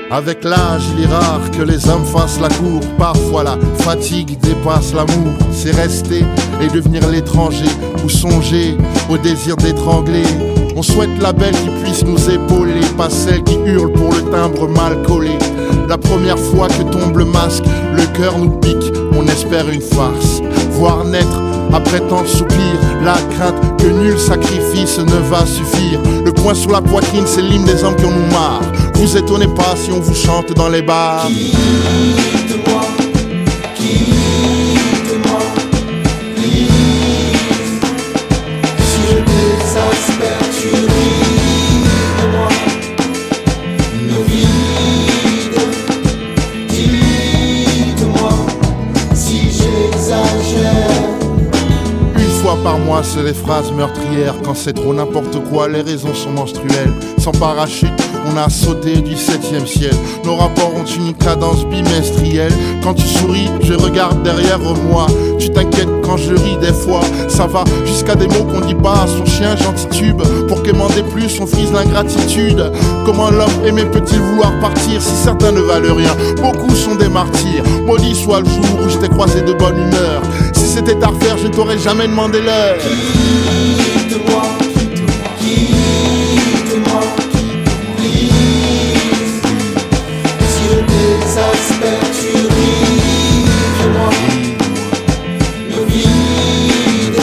Avec l'âge, il est rare que les hommes fassent la cour. Parfois la fatigue dépasse l'amour. C'est rester et devenir l'étranger, ou songer au désir d'étrangler. On souhaite la belle qui puisse nous épauler, pas celle qui hurle pour le timbre mal collé. La première fois que tombe le masque, le cœur nous pique, on espère une farce. Voir naître après tant de soupirs, la crainte que nul sacrifice ne va suffire. Le poing sur la poitrine, c'est l'hymne des hommes qui en ont marre. Vous étonnez pas si on vous chante dans les bars. Quitte-moi, quitte-moi, please. Si je désespère, tu ris de moi. Me vide, dites-moi si j'exagère. Une fois par mois, c'est les phrases meurtrières. Quand c'est trop n'importe quoi, les raisons sont menstruelles. Sans parachute, on a sauté du 7e ciel. Nos rapports ont une cadence bimestrielle. Quand tu souris, je regarde derrière moi. Tu t'inquiètes quand je ris des fois. Ça va jusqu'à des mots qu'on dit pas à son chien gentil tube. Pour quémander plus, on frise l'ingratitude. Comment l'homme aimait peut-il vouloir partir si certains ne valent rien? Beaucoup sont des martyrs. Maudit soit le jour où je t'ai croisé de bonne humeur. Si c'était à refaire, je ne t'aurais jamais demandé l'heure. Quitte-moi, quitte-moi, please. Si je désespère, tu ris de moi. Me vide,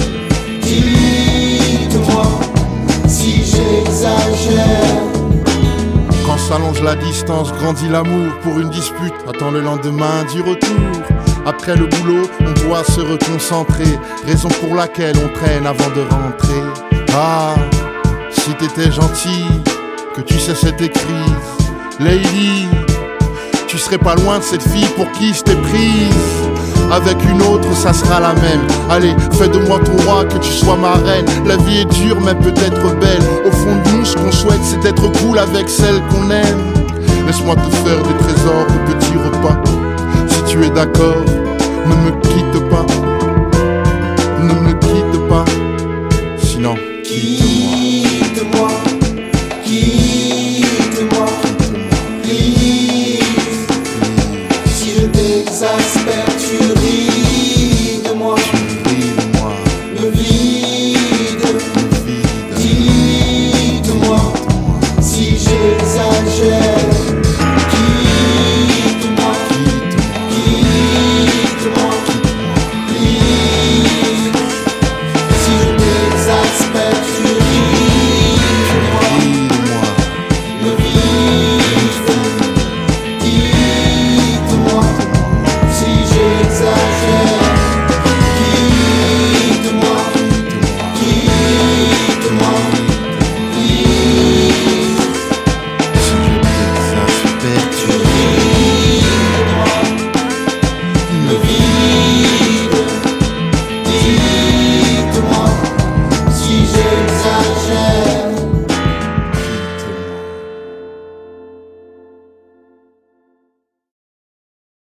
dites-moi si j'exagère. Quand s'allonge la distance, grandit l'amour. Pour une dispute, attends le lendemain du retour. Après le boulot, on doit se reconcentrer. Raison pour laquelle on traîne avant de rentrer. Ah, si t'étais gentil, que tu cessais tes crises. Lady, tu serais pas loin de cette fille pour qui je t'ai prise. Avec une autre, ça sera la même. Allez, fais de moi ton roi, que tu sois ma reine. La vie est dure, mais peut-être belle. Au fond de nous, ce qu'on souhaite, c'est d'être cool avec celle qu'on aime. Laisse-moi te faire des trésors de petits repas. Si tu es d'accord, ne me quitte pas.